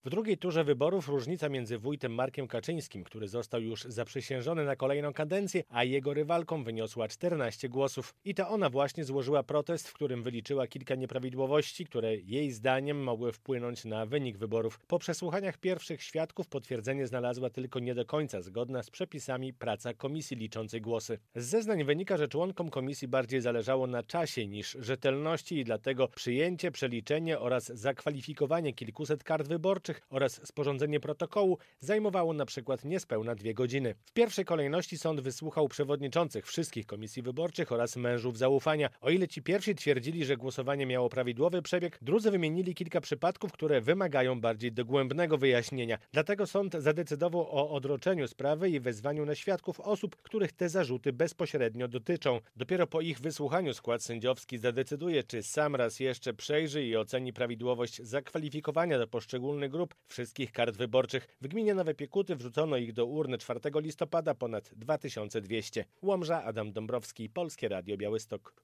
W drugiej turze wyborów różnica między wójtem Markiem Kaczyńskim, który został już zaprzysiężony na kolejną kadencję, a jego rywalką wyniosła 14 głosów. I to ona właśnie złożyła protest, w którym wyliczyła kilka nieprawidłowości, które jej zdaniem mogły wpłynąć na wynik wyborów. Po przesłuchaniach pierwszych świadków potwierdzenie znalazła tylko nie do końca zgodna z przepisami praca komisji liczącej głosy. Z zeznań wynika, że członkom komisji bardziej zależało na czasie niż rzetelności i dlatego przyjęcie, przeliczenie oraz zakwalifikowanie kilkuset kart wyborczych oraz sporządzenie protokołu zajmowało na przykład niespełna 2 godziny. W pierwszej kolejności sąd wysłuchał przewodniczących wszystkich komisji wyborczych oraz mężów zaufania. O ile ci pierwsi twierdzili, że głosowanie miało prawidłowy przebieg, drudzy wymienili kilka przypadków, które wymagają bardziej dogłębnego wyjaśnienia. Dlatego sąd zadecydował o odroczeniu sprawy i wezwaniu na świadków osób, których te zarzuty bezpośrednio dotyczą. Dopiero po ich wysłuchaniu skład sędziowski zadecyduje, czy sam raz jeszcze przejrzy i oceni prawidłowość zakwalifikowania do poszczególnych grup wszystkich kart wyborczych. W gminie Nowe Piekuty wrzucono ich do urny 4 listopada ponad 2200. Łomża, Adam Dąbrowski, Polskie Radio Białystok.